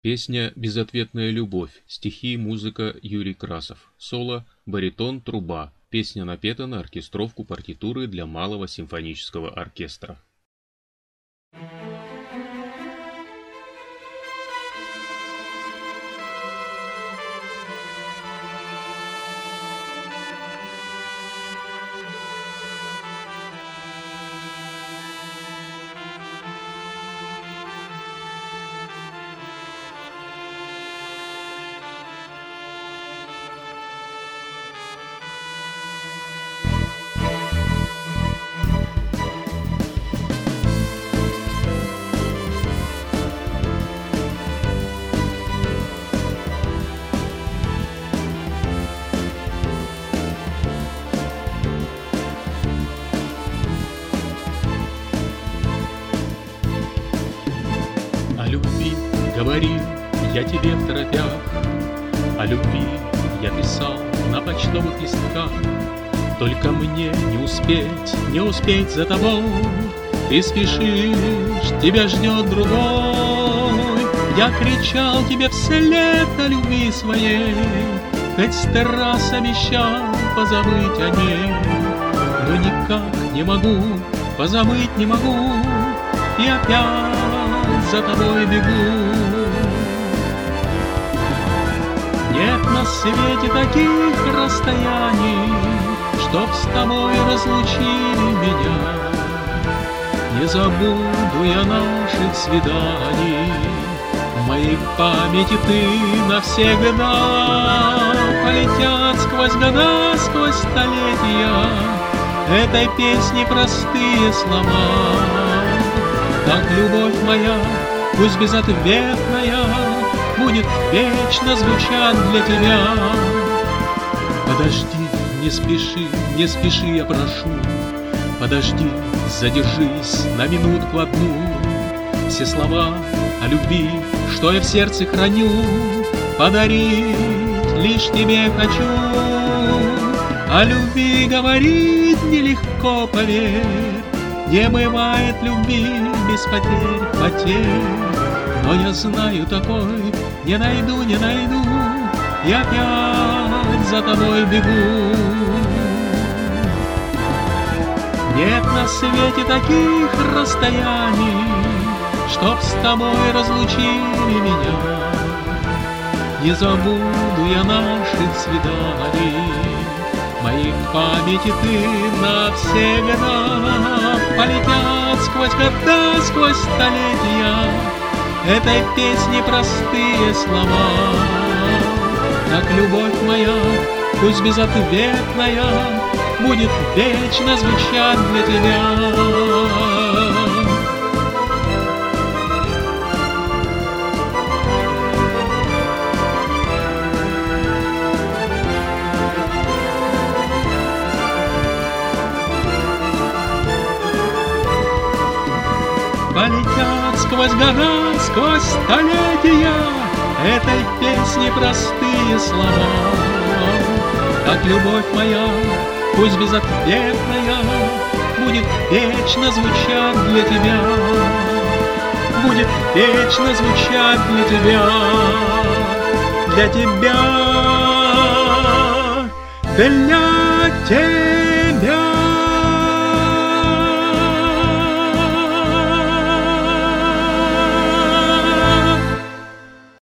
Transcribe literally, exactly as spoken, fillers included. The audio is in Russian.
Песня «Безответная любовь». Стихи и музыка Юрий Красов. Соло, баритон, труба. Песня напета на оркестровку партитуры для малого симфонического оркестра. О любви говорил я тебе в торопях, о любви я писал на почтовых листках. Только мне не успеть, не успеть за тобой, ты спешишь, тебя ждет другой. Я кричал тебе вслед о любви своей, хоть сто раз обещал позабыть о ней, но никак не могу, позабыть не могу, и опять за тобой бегу. Нет на свете таких расстояний, чтоб с тобой разлучили меня. Не забуду я наших свиданий, в моей памяти ты навсегда. Полетят сквозь года, сквозь столетия этой песни простые слова. Так любовь моя, пусть безответная, будет вечно звучать для тебя. Подожди, не спеши, не спеши, я прошу. Подожди, задержись на минутку одну. Все слова о любви, что я в сердце храню, подарить лишь тебе хочу. О любви говорить нелегко, поверь, не бывает любви без потерь, потерь. Но я знаю такой, не найду, не найду, и опять за тобой бегу. Нет на свете таких расстояний, чтоб с тобой разлучили меня. Не забуду я наших свиданий, в моей памяти ты навсегда. Полетят сквозь года, сквозь столетия этой песни простые слова. Так любовь моя, пусть безответная, будет вечно звучать для тебя. Полетят сквозь года, сквозь столетия этой песни простые слова. Так любовь моя, пусть безответная, будет вечно звучать для тебя. Будет вечно звучать для тебя. Для тебя, для тебя.